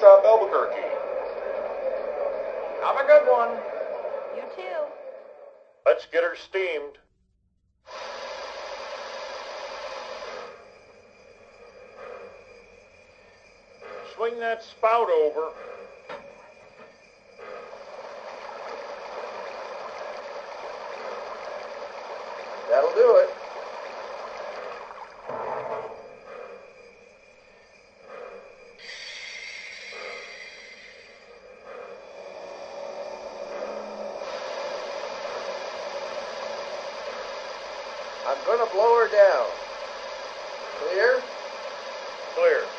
South Albuquerque. Have a good one. You too. Let's get her steamed. Swing that spout over. That'll do it. I'm going to blow her down. Clear? Clear.